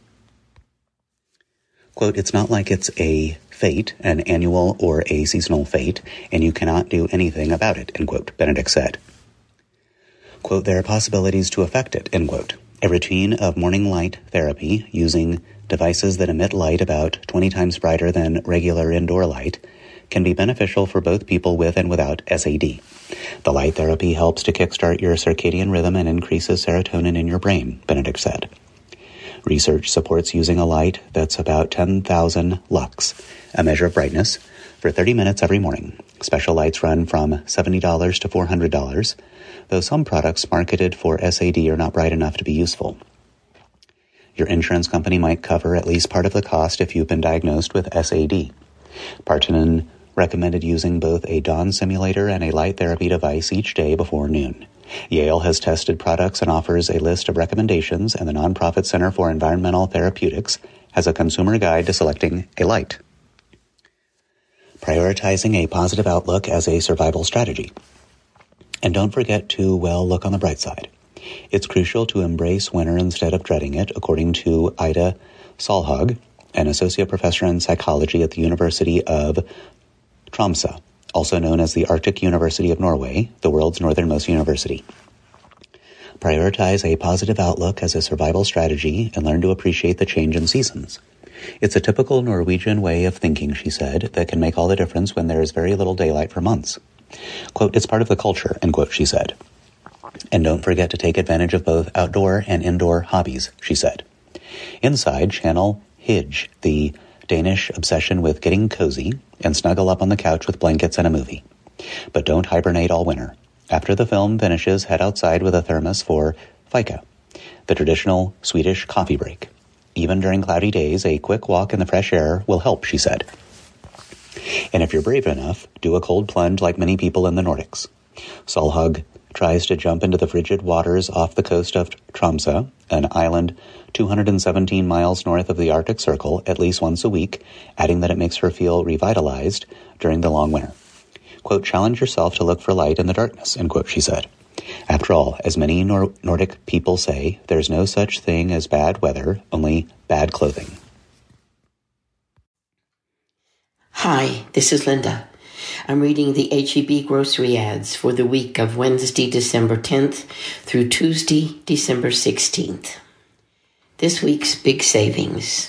Quote, "It's not like it's a fate, an annual or a seasonal fate, and you cannot do anything about it," end quote, Benedict said. Quote, "There are possibilities to affect it," end quote. A routine of morning light therapy using devices that emit light about twenty times brighter than regular indoor light can be beneficial for both people with and without S A D. The light therapy helps to kickstart your circadian rhythm and increases serotonin in your brain, Benedict said. Research supports using a light that's about ten thousand lux, a measure of brightness, for thirty minutes every morning. Special lights run from seventy dollars to four hundred dollars, though some products marketed for S A D are not bright enough to be useful. Your insurance company might cover at least part of the cost if you've been diagnosed with S A D. Partanen recommended using both a dawn simulator and a light therapy device each day before noon. Yale has tested products and offers a list of recommendations, and the nonprofit Center for Environmental Therapeutics has a consumer guide to selecting a light. Prioritizing a positive outlook as a survival strategy. And don't forget to, well, look on the bright side. It's crucial to embrace winter instead of dreading it, according to Ida Solhaug, an associate professor in psychology at the University of Tromsø, also known as the Arctic University of Norway, the world's northernmost university. Prioritize a positive outlook as a survival strategy and learn to appreciate the change in seasons. It's a typical Norwegian way of thinking, she said, that can make all the difference when there is very little daylight for months. Quote, "It's part of the culture," end quote, she said. And don't forget to take advantage of both outdoor and indoor hobbies, she said. Inside, channel Hygge, the Danish obsession with getting cozy, and snuggle up on the couch with blankets and a movie. But don't hibernate all winter. After the film finishes, head outside with a thermos for fika, the traditional Swedish coffee break. Even during cloudy days, a quick walk in the fresh air will help, she said. And if you're brave enough, do a cold plunge like many people in the Nordics. Solhaug tries to jump into the frigid waters off the coast of Tromsø, an island two hundred seventeen miles north of the Arctic Circle, at least once a week, adding that it makes her feel revitalized during the long winter. Quote, "Challenge yourself to look for light in the darkness," end quote, she said. After all, as many Nor- Nordic people say, there's no such thing as bad weather, only bad clothing. Hi, this is Linda. I'm reading the H E B grocery ads for the week of Wednesday, December tenth through Tuesday, December sixteenth. This week's big savings.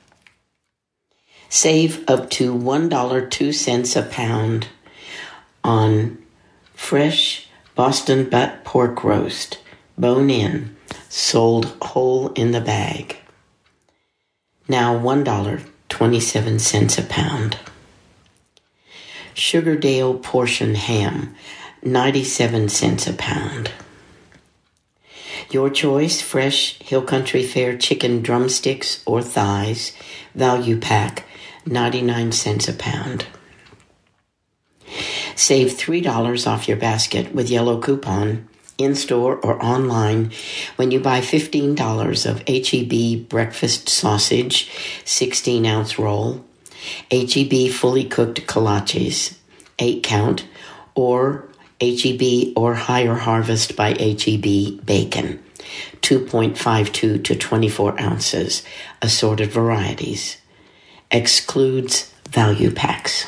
Save up to one dollar and two cents a pound on fresh Boston butt pork roast, bone-in, sold whole in the bag. Now one dollar and twenty-seven cents a pound. Sugardale portion ham, ninety-seven cents a pound. Your choice, fresh Hill Country Fare chicken drumsticks or thighs, value pack, ninety-nine cents a pound. Save three dollars off your basket with yellow coupon, in-store or online, when you buy fifteen dollars of H E B breakfast sausage, sixteen ounce roll, H E B fully cooked kolaches, eight count, or H E B or Higher Harvest by H E B bacon, two point five two to twenty-four ounces, assorted varieties. Excludes value packs.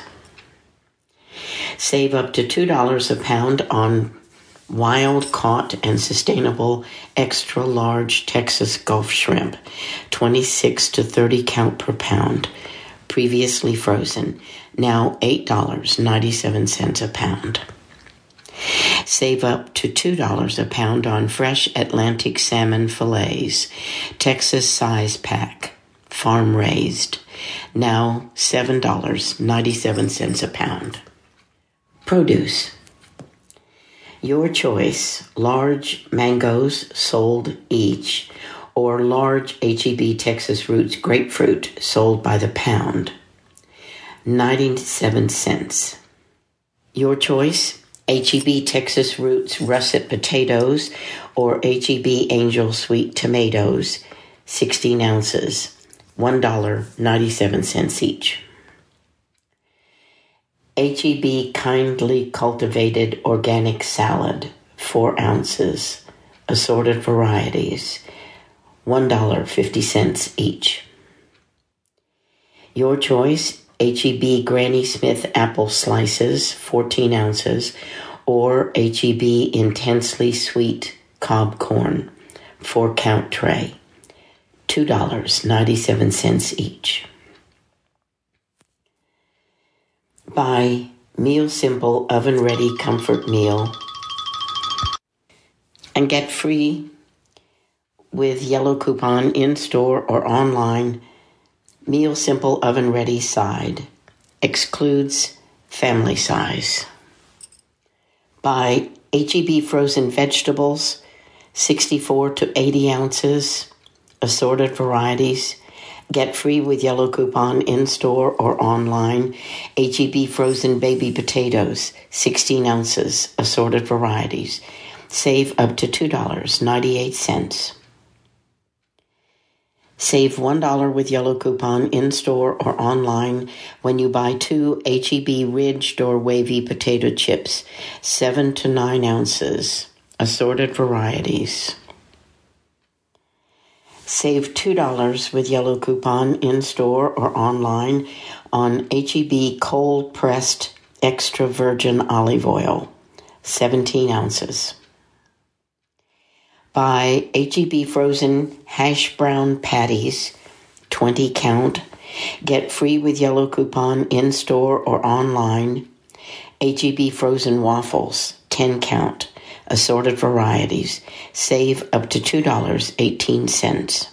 Save up to two dollars a pound on wild caught and sustainable extra large Texas Gulf shrimp, twenty-six to thirty count per pound, previously frozen, now eight dollars and ninety-seven cents a pound. Save up to two dollars a pound on fresh Atlantic salmon fillets, Texas size pack, farm raised, now seven dollars and ninety-seven cents a pound. Produce. Your choice, large mangoes sold each, or large H E B Texas Roots grapefruit sold by the pound, ninety-seven cents. Your choice, H E B Texas Roots russet potatoes or H E B Angel sweet tomatoes, sixteen ounces, one dollar and ninety-seven cents each. H E B Kindly Cultivated Organic Salad, four ounces, assorted varieties, one dollar and fifty cents each. Your choice, H E B Granny Smith Apple Slices, fourteen ounces, or H E B Intensely Sweet Cob Corn, four count tray, two dollars and ninety-seven cents each. Buy Meal Simple Oven Ready Comfort Meal and get free with yellow coupon in-store or online. Meal Simple Oven Ready Side. Excludes family size. Buy H E B Frozen Vegetables, sixty-four to eighty ounces, assorted varieties. Get free with yellow coupon in-store or online. H E B Frozen Baby Potatoes, sixteen ounces, assorted varieties. Save up to two dollars and ninety-eight cents. Save one dollar with yellow coupon in-store or online when you buy two H E B Ridged or Wavy Potato Chips, seven to nine ounces, assorted varieties. Save two dollars with yellow coupon in-store or online on H E B cold-pressed extra virgin olive oil, seventeen ounces. Buy H E B frozen hash brown patties, twenty count. Get free with yellow coupon in-store or online. H E B frozen waffles, ten count. Assorted varieties. Save up to two dollars and eighteen cents.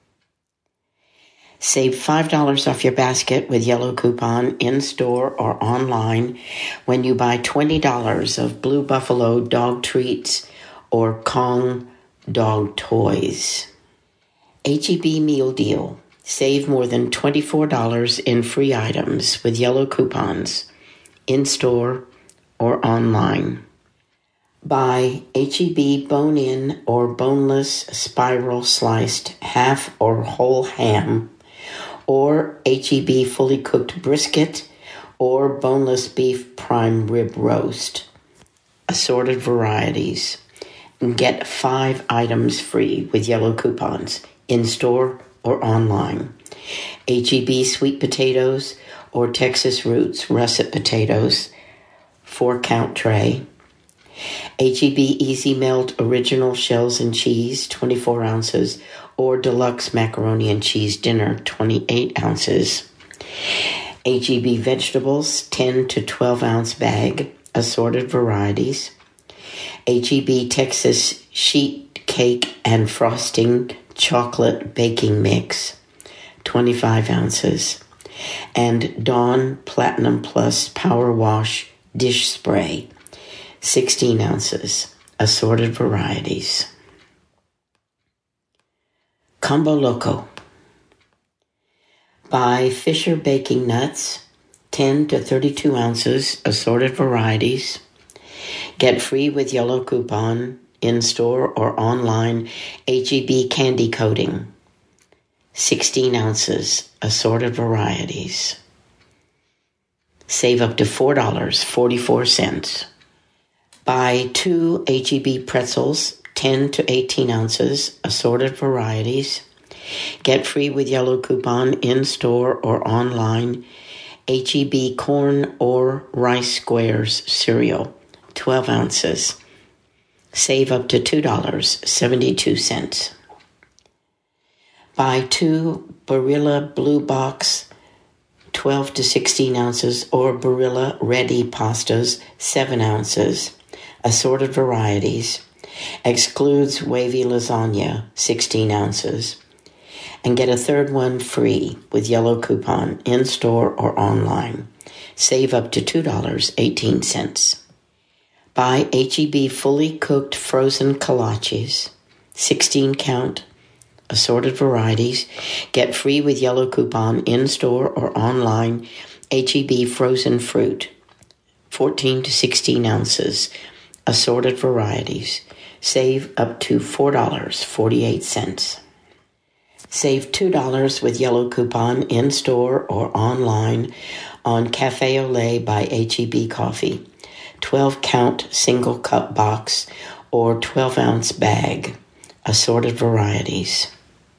Save five dollars off your basket with yellow coupon in-store or online when you buy twenty dollars of Blue Buffalo dog treats or Kong dog toys. H E B Meal Deal. Save more than twenty-four dollars in free items with yellow coupons in-store or online. Buy H E B bone-in or boneless spiral sliced half or whole ham or H E B fully cooked brisket or boneless beef prime rib roast, assorted varieties, and get five items free with yellow coupons in-store or online. H E B sweet potatoes or Texas Roots russet potatoes, four count tray. H E B Easy Melt Original Shells and Cheese, twenty-four ounces, or Deluxe Macaroni and Cheese Dinner, twenty-eight ounces. H E B Vegetables, ten to twelve ounce bag, assorted varieties. H E B Texas Sheet Cake and Frosting Chocolate Baking Mix, twenty-five ounces. And Dawn Platinum Plus Power Wash Dish Spray, sixteen ounces, assorted varieties. Combo Loco. Buy Fisher Baking Nuts, ten to thirty-two ounces, assorted varieties. Get free with yellow coupon, in-store or online, H E B Candy Coating, sixteen ounces, assorted varieties. Save up to four dollars and forty-four cents. Buy two H E B pretzels, ten to eighteen ounces, assorted varieties. Get free with yellow coupon in-store or online. H E B corn or rice squares cereal, twelve ounces. Save up to two dollars and seventy-two cents. Buy two Barilla Blue Box twelve to sixteen ounces or Barilla Ready pastas, seven ounces. Assorted varieties. Excludes wavy lasagna, sixteen ounces. And get a third one free with yellow coupon in-store or online. Save up to two dollars and eighteen cents. Buy H E B fully cooked frozen kolaches, sixteen count, assorted varieties. Get free with yellow coupon in-store or online. H E B frozen fruit, fourteen to sixteen ounces, assorted varieties. Save up to four dollars and forty-eight cents. Save two dollars with yellow coupon in-store or online on Cafe Olé by H E B Coffee, twelve count single cup box or twelve ounce bag, assorted varieties.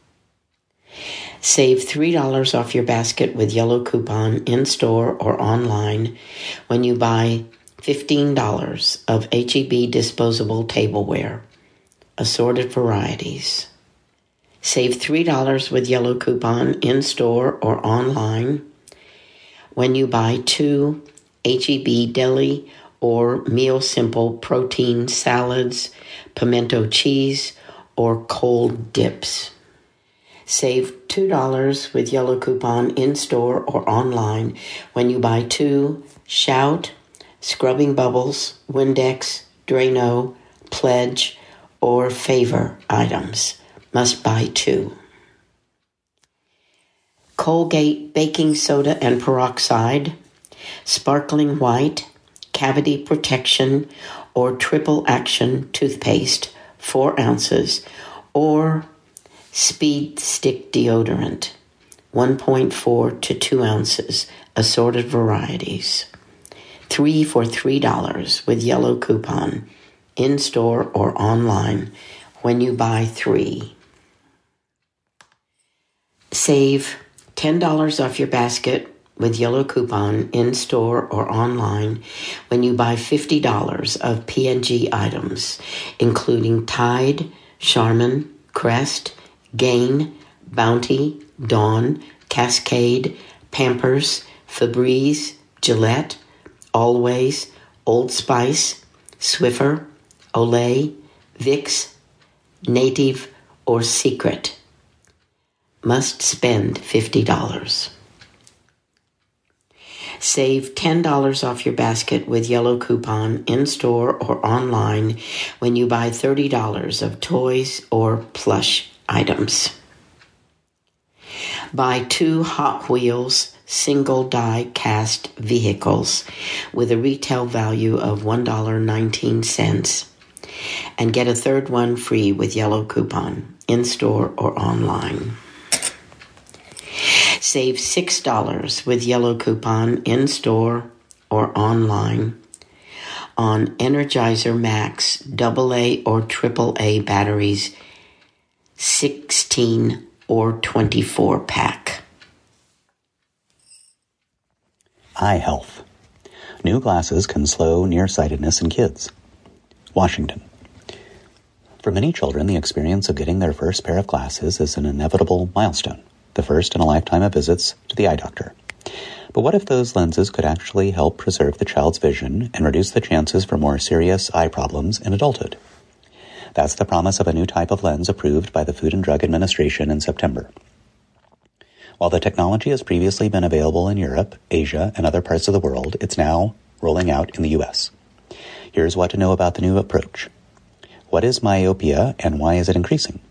Save three dollars off your basket with yellow coupon in-store or online when you buy fifteen dollars of H E B disposable tableware, assorted varieties. Save three dollars with yellow coupon in-store or online when you buy two H E B deli or meal simple protein salads, pimento cheese, or cold dips. Save two dollars with yellow coupon in-store or online when you buy two Shout, Scrubbing Bubbles, Windex, Drano, Pledge, or Favor items. Must buy two. Colgate baking soda and peroxide, sparkling white, cavity protection, or triple action toothpaste, four ounces, or speed stick deodorant, one point four to two ounces, assorted varieties. Three for three dollars with yellow coupon, in-store or online when you buy three. Save ten dollars off your basket with yellow coupon in-store or online when you buy fifty dollars of P and G items, including Tide, Charmin, Crest, Gain, Bounty, Dawn, Cascade, Pampers, Febreze, Gillette, Always, Old Spice, Swiffer, Olay, Vicks, Native, or Secret. Must spend fifty dollars. Save ten dollars off your basket with yellow coupon in-store or online when you buy thirty dollars of toys or plush items. Buy two Hot Wheels single die cast vehicles with a retail value of one dollar and nineteen cents and get a third one free with yellow coupon in-store or online. Save six dollars with yellow coupon in-store or online on Energizer Max double A or triple A batteries, sixteen or twenty-four pack. Eye health. New glasses can slow nearsightedness in kids. Washington. For many children, the experience of getting their first pair of glasses is an inevitable milestone, the first in a lifetime of visits to the eye doctor. But what if those lenses could actually help preserve the child's vision and reduce the chances for more serious eye problems in adulthood? That's the promise of a new type of lens approved by the Food and Drug Administration in September. While the technology has previously been available in Europe, Asia, and other parts of the world, it's now rolling out in the U S. Here's what to know about the new approach. What is myopia and why is it increasing?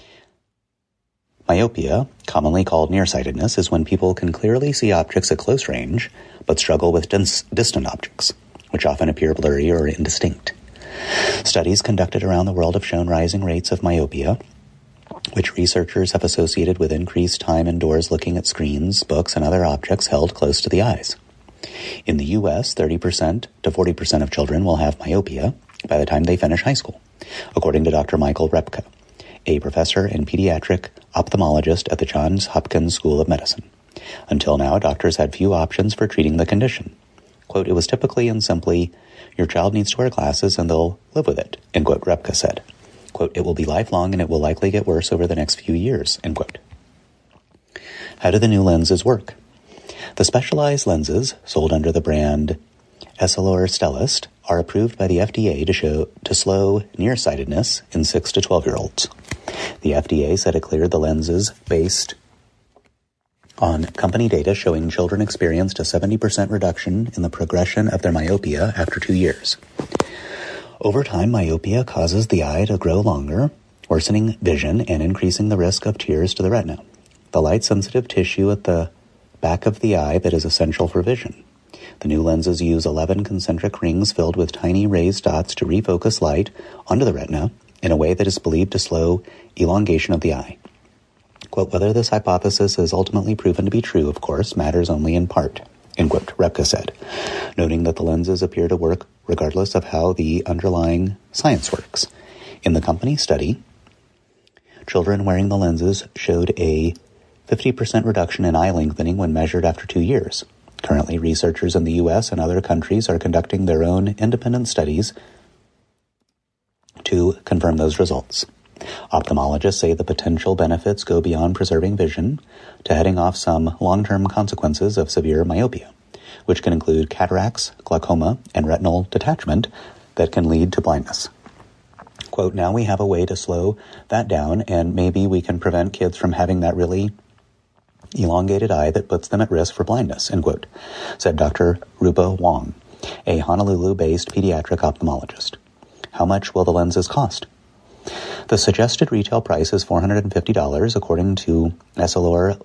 Myopia, commonly called nearsightedness, is when people can clearly see objects at close range, but struggle with dis- distant objects, which often appear blurry or indistinct. Studies conducted around the world have shown rising rates of myopia, which researchers have associated with increased time indoors looking at screens, books, and other objects held close to the eyes. In the U S, thirty percent to forty percent of children will have myopia, by the time they finish high school, according to Doctor Michael Repka, a professor and pediatric ophthalmologist at the Johns Hopkins School of Medicine. Until now, doctors had few options for treating the condition. Quote, it was typically and simply, your child needs to wear glasses and they'll live with it, end quote, Repka said. Quote, it will be lifelong and it will likely get worse over the next few years, end quote. How do the new lenses work? The specialized lenses, sold under the brand Essilor Stellest, are approved by the F D A to show to slow nearsightedness in six to twelve-year-olds. The F D A said it cleared the lenses based on company data showing children experienced a seventy percent reduction in the progression of their myopia after two years. Over time, myopia causes the eye to grow longer, worsening vision and increasing the risk of tears to the retina, the light-sensitive tissue at the back of the eye that is essential for vision. The new lenses use eleven concentric rings filled with tiny raised dots to refocus light onto the retina in a way that is believed to slow elongation of the eye. Quote, whether this hypothesis is ultimately proven to be true, of course, matters only in part, end quote, Repka said, noting that the lenses appear to work regardless of how the underlying science works. In the company study, children wearing the lenses showed a fifty percent reduction in eye lengthening when measured after two years. Currently, researchers in the U S and other countries are conducting their own independent studies to confirm those results. Ophthalmologists say the potential benefits go beyond preserving vision to heading off some long-term consequences of severe myopia, which can include cataracts, glaucoma, and retinal detachment that can lead to blindness. Quote, now we have a way to slow that down, and maybe we can prevent kids from having that really elongated eye that puts them at risk for blindness, end quote, said Doctor Rupa Wong, a Honolulu-based pediatric ophthalmologist. How much will the lenses cost? The suggested retail price is four hundred fifty dollars, according to Essilor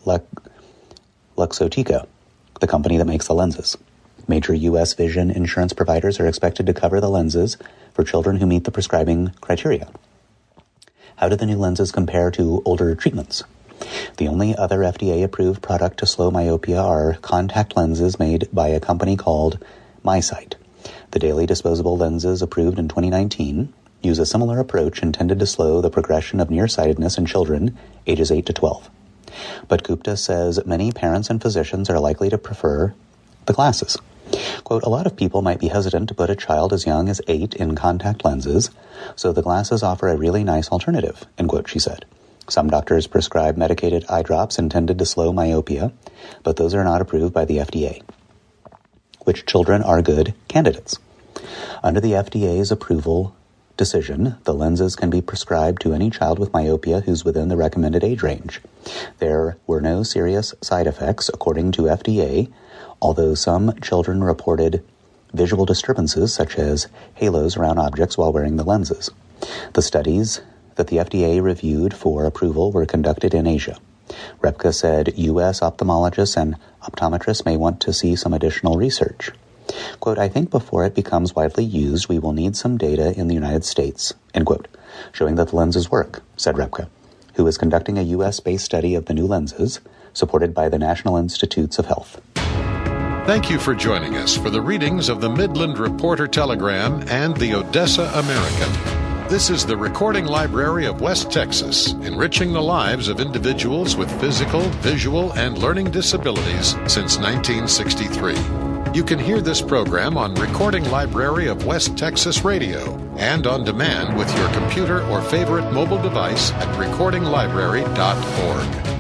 Luxottica, the company that makes the lenses. Major U S vision insurance providers are expected to cover the lenses for children who meet the prescribing criteria. How do the new lenses compare to older treatments? The only other F D A-approved product to slow myopia are contact lenses made by a company called MiSight. The daily disposable lenses approved in twenty nineteen use a similar approach intended to slow the progression of nearsightedness in children ages eight to twelve. But Gupta says many parents and physicians are likely to prefer the glasses. Quote, a lot of people might be hesitant to put a child as young as eight in contact lenses, so the glasses offer a really nice alternative, end quote, she said. Some doctors prescribe medicated eye drops intended to slow myopia, but those are not approved by the F D A. Which children are good candidates? Under the F D A's approval decision, the lenses can be prescribed to any child with myopia who's within the recommended age range. There were no serious side effects, according to F D A, although some children reported visual disturbances such as halos around objects while wearing the lenses. The studies that the F D A reviewed for approval were conducted in Asia. Repka said U S ophthalmologists and optometrists may want to see some additional research. Quote, I think before it becomes widely used, we will need some data in the United States, end quote, showing that the lenses work, said Repka, who is conducting a U S-based study of the new lenses, supported by the National Institutes of Health. Thank you for joining us for the readings of the Midland Reporter Telegram and the Odessa American. This is the Recording Library of West Texas, enriching the lives of individuals with physical, visual, and learning disabilities since nineteen sixty-three. You can hear this program on Recording Library of West Texas Radio and on demand with your computer or favorite mobile device at recording library dot org.